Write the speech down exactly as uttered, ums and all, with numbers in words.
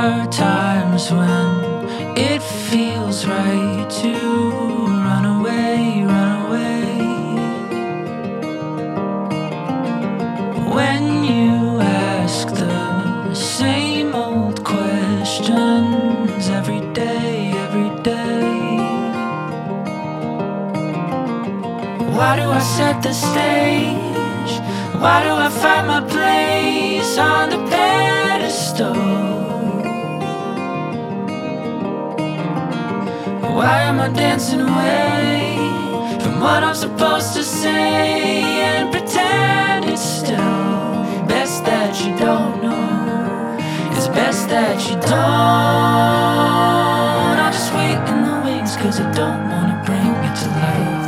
are times when it feels right to run away, run away. When you ask the same old questions every day, every day. Why do I set the stage? Why do I find my place on the pedestal? Why am I dancing away from what I'm supposed to say and pretend it's still best that you don't know? It's best that you don't. I'll just wait in the wings, cause I don't wanna bring it to life.